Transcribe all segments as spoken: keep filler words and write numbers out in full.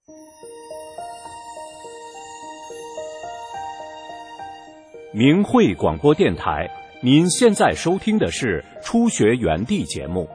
明慧广播电台，您现在收听的是初学园地节目。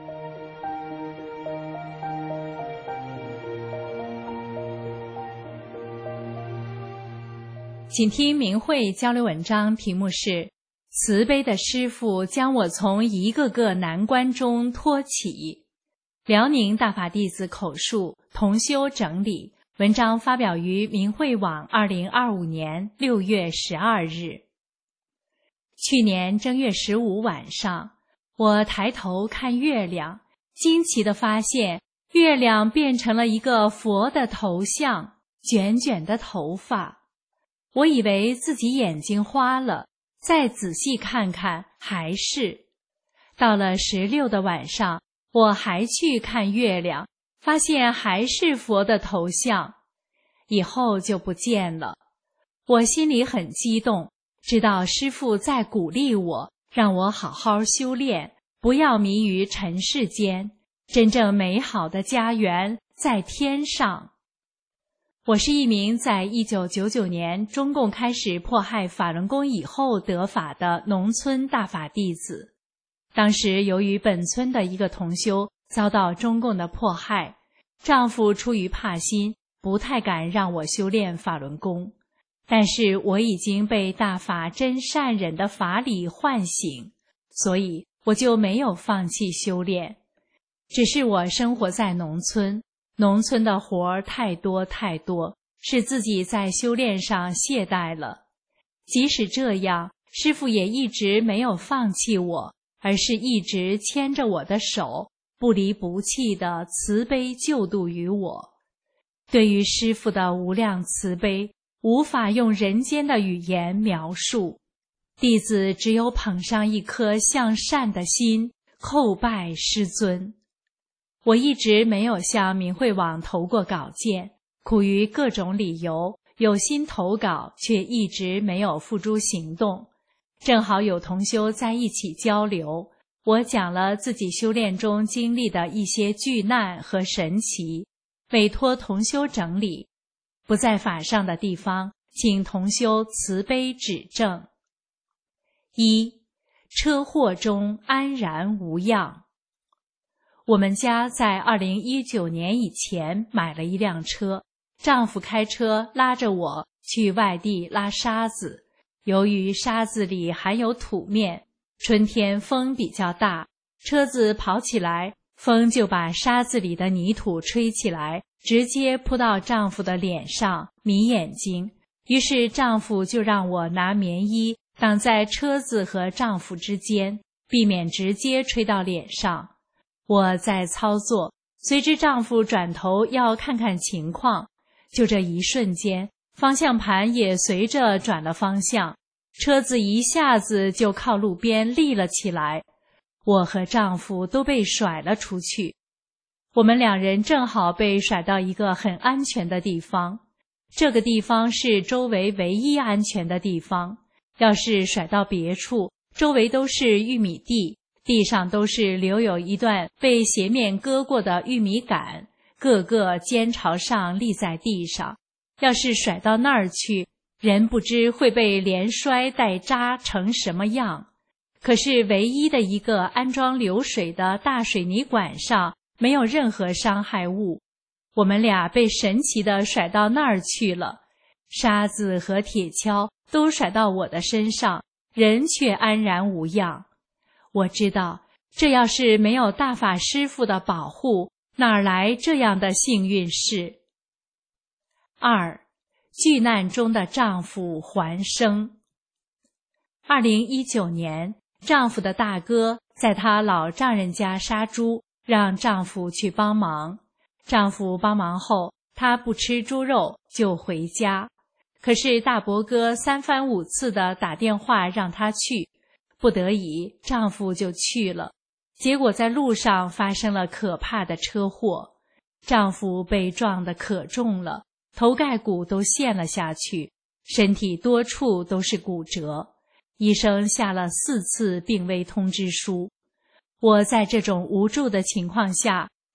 请听明慧交流文章，题目是慈悲的师父将我从一个个难关中托起。辽宁大法弟子口述，同修整理。文章发表于明慧网二零二五年六月十二日。去年正月十五晚上，我抬头看月亮，惊奇地发现月亮变成了一个佛的头像，卷卷的头发。我以为自己眼睛花了，再仔细看看，还是。到了十六的晚上，我还去看月亮，发现还是佛的头像，以后就不见了。我心里很激动，知道师父在鼓励我，让我好好修炼，不要迷于尘世间，真正美好的家园在天上。我是一名在一九九九年中共开始迫害法轮功以后得法的农村大法弟子。当时由于本村的一个同修遭到中共的迫害，丈夫出于怕心，不太敢让我修炼法轮功。但是我已经被大法真善忍的法理唤醒，所以我就没有放弃修炼。只是我生活在农村，农村的活儿太多太多，是自己在修炼上懈怠了。即使这样，师父也一直没有放弃我，而是一直牵着我的手，不离不弃地慈悲救度于我。对于师父的无量慈悲，无法用人间的语言描述，弟子只有捧上一颗向善的心，叩拜师尊。我一直没有向明慧网投过稿件，苦于各种理由，有心投稿却一直没有付诸行动。正好有同修在一起交流，我讲了自己修炼中经历的一些巨难和神奇，委托同修整理。不在法上的地方，请同修慈悲指正。一、车祸中安然无恙。我们家在二零一九年以前买了一辆车，丈夫开车拉着我去外地拉沙子。由于沙子里含有土面，春天风比较大，车子跑起来，风就把沙子里的泥土吹起来，直接扑到丈夫的脸上，迷眼睛。于是丈夫就让我拿棉衣挡在车子和丈夫之间，避免直接吹到脸上。我在操作，随之丈夫转头要看看情况，就这一瞬间，方向盘也随着转了方向，车子一下子就靠路边立了起来，我和丈夫都被甩了出去。我们两人正好被甩到一个很安全的地方，这个地方是周围唯一安全的地方，要是甩到别处，周围都是玉米地，地上都是留有一段被斜面割过的玉米杆，个个尖朝上立在地上。要是甩到那儿去，人不知会被连摔带扎成什么样。可是唯一的一个安装流水的大水泥管上没有任何伤害物，我们俩被神奇地甩到那儿去了，沙子和铁锹都甩到我的身上，人却安然无恙。我知道，这要是没有大法师父的保护，哪来这样的幸运事？二、巨难中的丈夫还生。二零一九年，丈夫的大哥在他老丈人家杀猪，让丈夫去帮忙。丈夫帮忙后，他不吃猪肉就回家。可是大伯哥三番五次的打电话让他去，不得已，丈夫就去了。结果在路上发生了可怕的车祸，丈夫被撞得可重了，头盖骨都陷了下去，身体多处都是骨折。医生下了四次病危通知书。我在这种无助的情况下，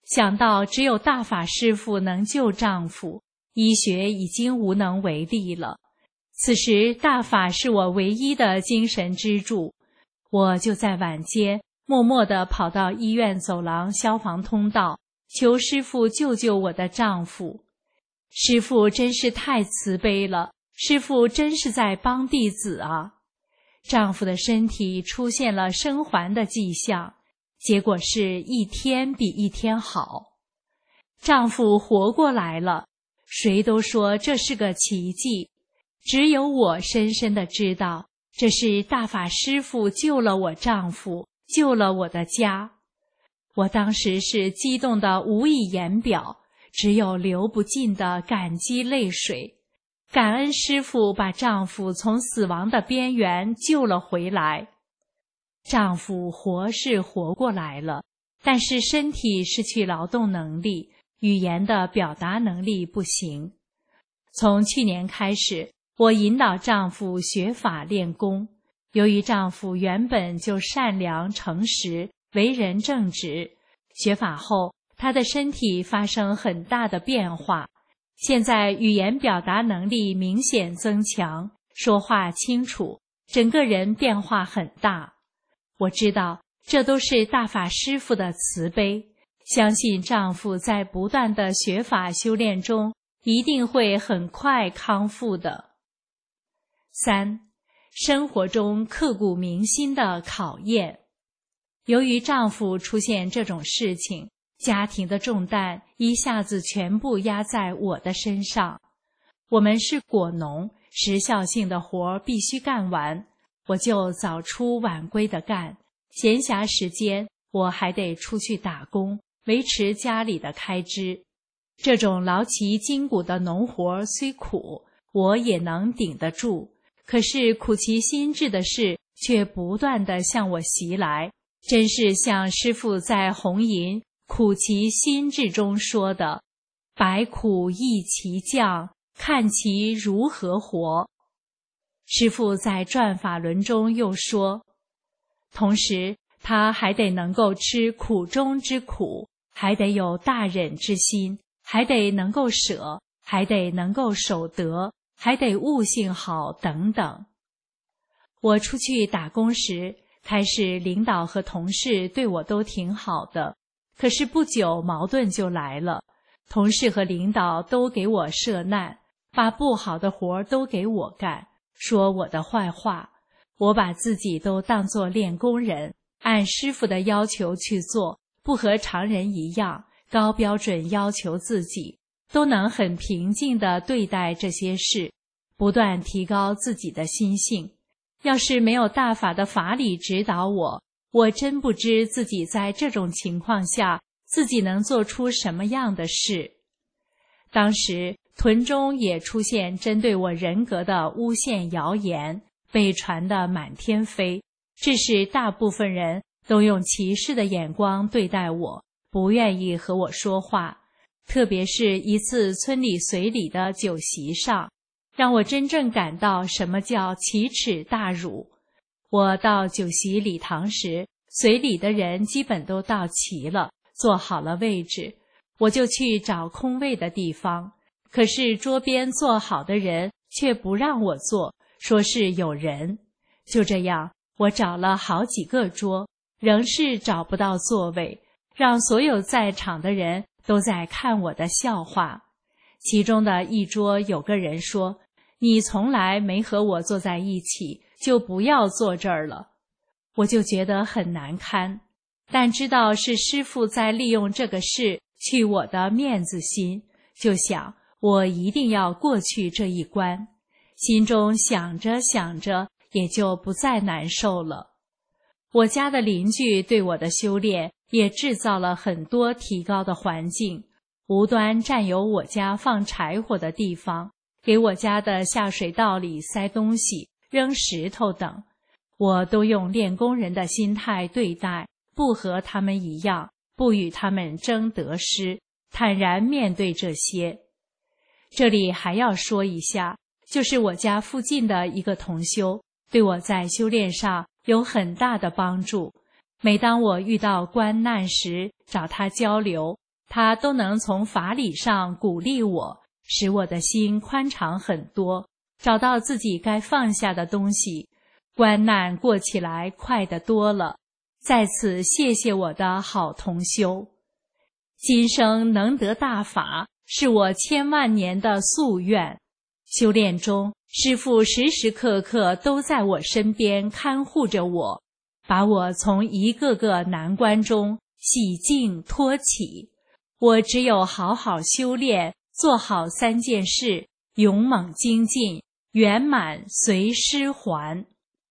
想到只有大法师父能救丈夫，医学已经无能为力了。此时大法是我唯一的精神支柱，我就在晚间默默地跑到医院走廊消防通道，求师父救救我的丈夫。师父真是太慈悲了，师父真是在帮弟子啊！丈夫的身体出现了生还的迹象，结果是一天比一天好。丈夫活过来了，谁都说这是个奇迹，只有我深深地知道，这是大法师父救了我丈夫，救了我的家。我当时是激动得无以言表，只有流不尽的感激泪水。感恩师父把丈夫从死亡的边缘救了回来。丈夫活是活过来了，但是身体失去劳动能力，语言的表达能力不行。从去年开始，我引导丈夫学法练功。由于丈夫原本就善良诚实，为人正直，学法后他的身体发生很大的变化，现在语言表达能力明显增强，说话清楚，整个人变化很大。我知道这都是大法师父的慈悲，相信丈夫在不断的学法修炼中一定会很快康复的。三、生活中刻骨铭心的考验。由于丈夫出现这种事情，家庭的重担一下子全部压在我的身上。我们是果农，时效性的活必须干完，我就早出晚归的干。闲暇时间，我还得出去打工，维持家里的开支。这种劳其筋骨的农活虽苦，我也能顶得住。可是苦其心志的事却不断地向我袭来，真是像师父在红吟苦其心志中说的，百苦易其降，看其如何活。师父在转法轮中又说，同时他还得能够吃苦中之苦，还得有大忍之心，还得能够舍，还得能够守德，还得悟性好等等。我出去打工时，开始领导和同事对我都挺好的，可是不久矛盾就来了，同事和领导都给我设难，把不好的活都给我干，说我的坏话。我把自己都当作练功人，按师父的要求去做，不和常人一样，高标准要求自己，都能很平静地对待这些事，不断提高自己的心性。要是没有大法的法理指导我，我真不知自己在这种情况下，自己能做出什么样的事。当时屯中也出现针对我人格的诬陷谣言，被传得满天飞，致使大部分人都用歧视的眼光对待我，不愿意和我说话。特别是一次村里随礼的酒席上，让我真正感到什么叫奇耻大辱。我到酒席礼堂时，随礼的人基本都到齐了，坐好了位置，我就去找空位的地方。可是桌边坐好的人却不让我坐，说是有人。就这样，我找了好几个桌，仍是找不到座位，让所有在场的人都在看我的笑话。其中的一桌有个人说，你从来没和我坐在一起，就不要坐这儿了。我就觉得很难堪，但知道是师父在利用这个事去我的面子心，就想我一定要过去这一关。心中想着想着，也就不再难受了。我家的邻居对我的修炼也制造了很多提高的环境，无端占有我家放柴火的地方，给我家的下水道里塞东西，扔石头等，我都用练功人的心态对待，不和他们一样，不与他们争得失，坦然面对这些。这里还要说一下，就是我家附近的一个同修，对我在修炼上有很大的帮助。每当我遇到关难时，找他交流， 他都能从法理上鼓励我，使我的心宽敞很多，找到自己该放下的东西，关难过起来快得多了。在此谢谢我的好同修。今生能得大法，是我千万年的夙愿。修炼中，师父时时刻刻都在我身边看护着我，把我从一个个难关中洗净脱起。我只有好好修炼，做好三件事，勇猛精进，圆满随师还。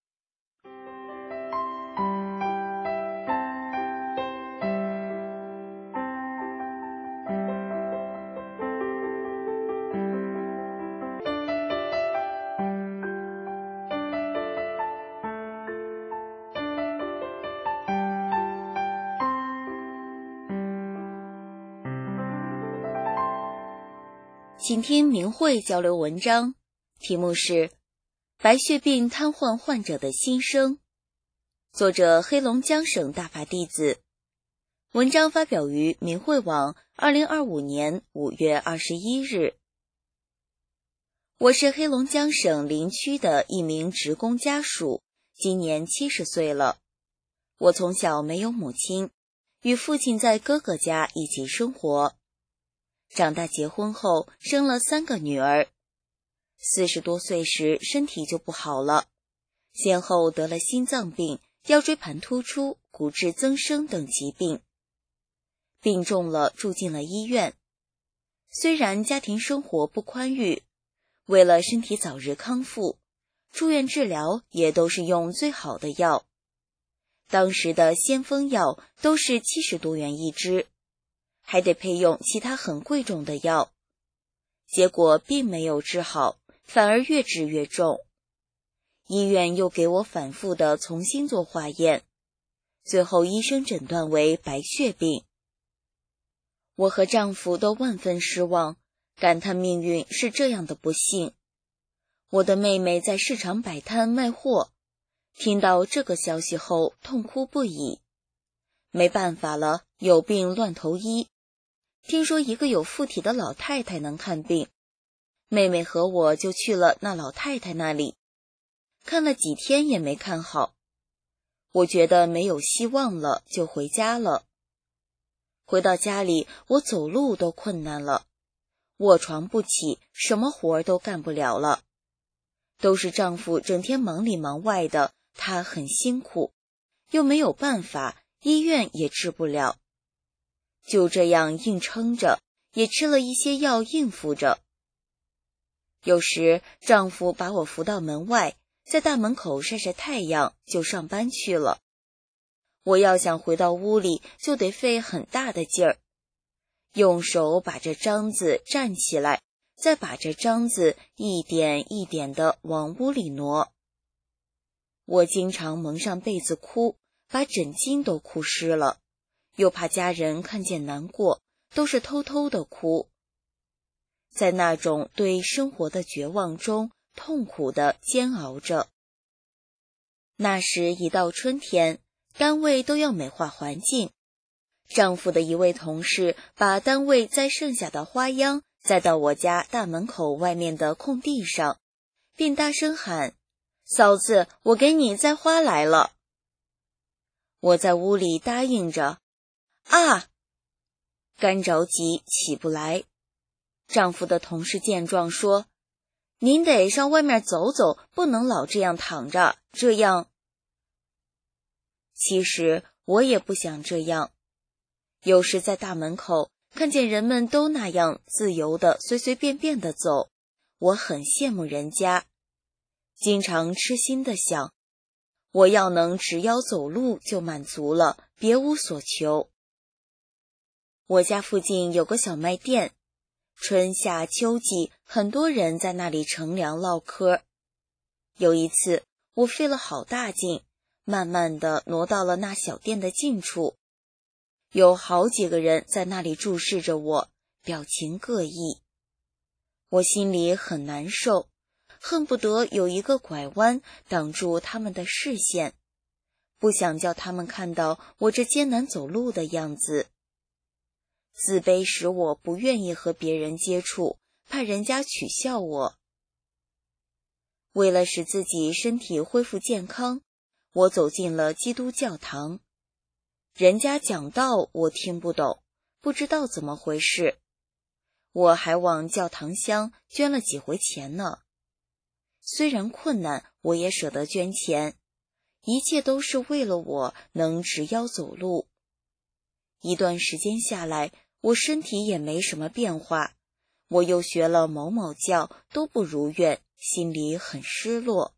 请听明慧交流文章，题目是白血病瘫痪患者的心声，作者黑龙江省大法弟子。文章发表于明慧网二零二五年五月二十一日。我是黑龙江省临区的一名职工家属，今年七十岁了。我从小没有母亲，与父亲在哥哥家一起生活。长大结婚后生了三个女儿，四十多岁时身体就不好了，先后得了心脏病、腰椎盘突出、骨质增生等疾病，病重了住进了医院。虽然家庭生活不宽裕，为了身体早日康复，住院治疗也都是用最好的药，当时的先锋药都是七十多元一支，还得配用其他很贵重的药，结果并没有治好，反而越治越重。医院又给我反复的重新做化验，最后医生诊断为白血病。我和丈夫都万分失望，感叹命运是这样的不幸。我的妹妹在市场摆摊卖货，听到这个消息后痛哭不已。没办法了，有病乱投医。听说一个有附体的老太太能看病，妹妹和我就去了那老太太那里，看了几天也没看好。我觉得没有希望了，就回家了。回到家里，我走路都困难了，卧床不起，什么活都干不了了。都是丈夫整天忙里忙外的，他很辛苦，又没有办法，医院也治不了。就这样硬撑着，也吃了一些药应付着。有时丈夫把我扶到门外，在大门口晒晒太阳，就上班去了。我要想回到屋里，就得费很大的劲儿，用手把这章子站起来，再把这章子一点一点地往屋里挪。我经常蒙上被子哭，把枕巾都哭湿了，又怕家人看见难过，都是偷偷的哭。在那种对生活的绝望中，痛苦地煎熬着。那时一到春天，单位都要美化环境。丈夫的一位同事把单位栽剩下的花秧栽到我家大门口外面的空地上，并大声喊：“嫂子，我给你栽花来了。”我在屋里答应着，啊，干着急起不来。丈夫的同事见状说：“您得上外面走走，不能老这样躺着，这样。”其实我也不想这样。有时在大门口看见人们都那样自由的随随便便的走，我很羡慕人家，经常痴心的想，我要能直腰走路就满足了，别无所求。我家附近有个小卖店，春夏秋季很多人在那里乘凉唠嗑。有一次我费了好大劲，慢慢地挪到了那小店的近处，有好几个人在那里注视着我，表情各异。我心里很难受，恨不得有一个拐弯挡住他们的视线，不想叫他们看到我这艰难走路的样子。 自卑使我不愿意和别人接触，怕人家取笑我。为了使自己身体恢复健康，我走进了基督教堂。人家讲道我听不懂，不知道怎么回事。我还往教堂箱捐了几回钱呢。虽然困难，我也舍得捐钱，一切都是为了我能直腰走路。一段时间下来，我身体也没什么变化，我又学了某某教，都不如愿，心里很失落。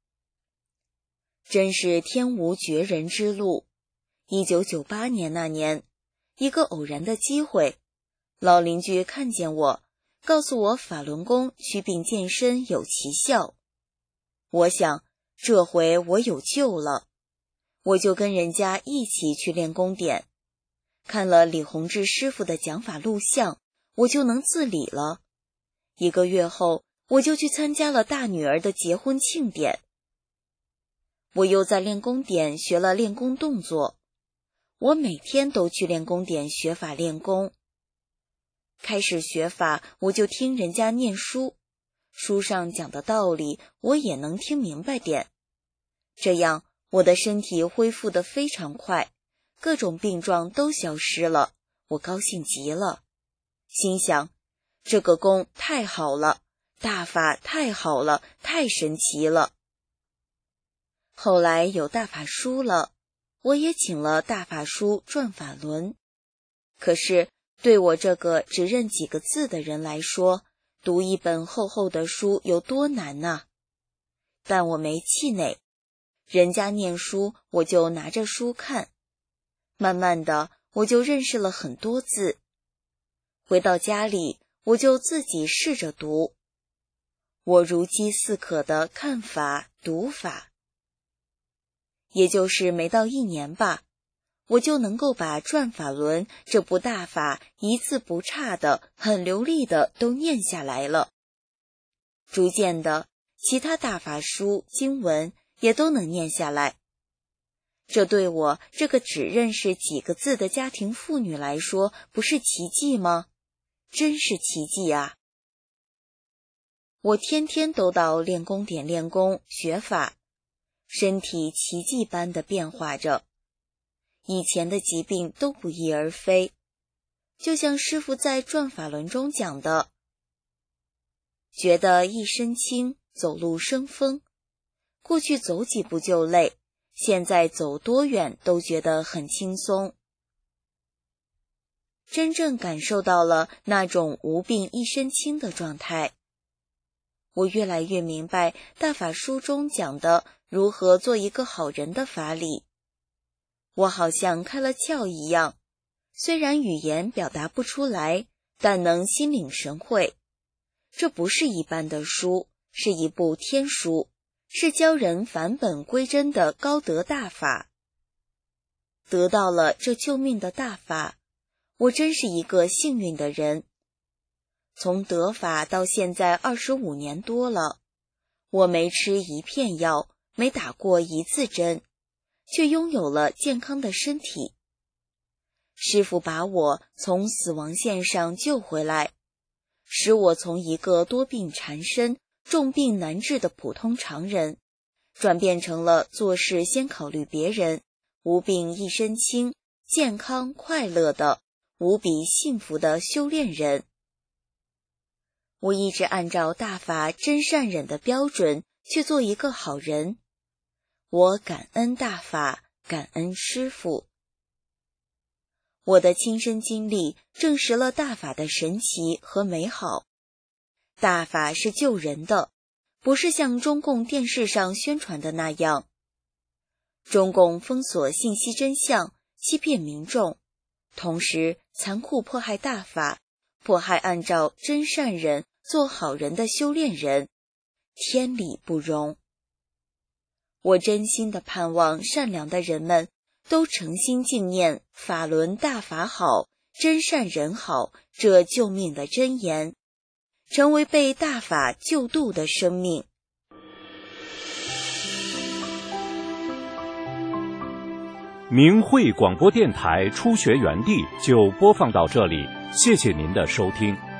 真是天无绝人之路。一九九八年那年，一个偶然的机会，老邻居看见我，告诉我法轮功祛病健身有奇效。我想，这回我有救了，我就跟人家一起去练功点。看了李洪志师傅的讲法录像，我就能自理了。一个月后，我就去参加了大女儿的结婚庆典。我又在练功点学了练功动作。我每天都去练功点学法练功。开始学法，我就听人家念书，书上讲的道理我也能听明白点。这样我的身体恢复得非常快，各种病状都消失了，我高兴极了，心想，这个功太好了，大法太好了，太神奇了。后来有大法书了，我也请了大法书转法轮。可是对我这个只认几个字的人来说，读一本厚厚的书有多难啊！但我没气馁，人家念书我就拿着书看，慢慢的我就认识了很多字。回到家里，我就自己试着读，我如饥似渴的看法读法。也就是没到一年吧，我就能够把转法轮这部大法一字不差的很流利的都念下来了。逐渐的，其他大法书经文也都能念下来。这对我这个只认识几个字的家庭妇女来说，不是奇迹吗？真是奇迹啊！我天天都到练功点练功学法，身体奇迹般的变化着，以前的疾病都不翼而飞。就像师父在转法轮中讲的，觉得一身轻，走路生风。过去走几步就累，现在走多远都觉得很轻松。真正感受到了那种无病一身轻的状态。我越来越明白大法书中讲的如何做一个好人的法理。我好像开了窍一样，虽然语言表达不出来，但能心领神会。这不是一般的书，是一部天书，是教人返本归真的高德大法。得到了这救命的大法，我真是一个幸运的人。从得法到现在二十五年多了，我没吃一片药，没打过一次针，却拥有了健康的身体。师父把我从死亡线上救回来，使我从一个多病缠身、重病难治的普通常人，转变成了做事先考虑别人、无病一身轻、健康快乐的、无比幸福的修炼人。我一直按照大法真善忍的标准去做一个好人。我感恩大法，感恩师父。我的亲身经历证实了大法的神奇和美好。大法是救人的，不是像中共电视上宣传的那样。中共封锁信息真相，欺骗民众，同时残酷迫害大法，迫害按照真善忍做好人的修炼人，天理不容。我真心的盼望善良的人们都诚心敬念法轮大法好，真善人好这救命的真言，成为被大法救度的生命。 明慧广播电台初学园地就播放到这里，谢谢您的收听。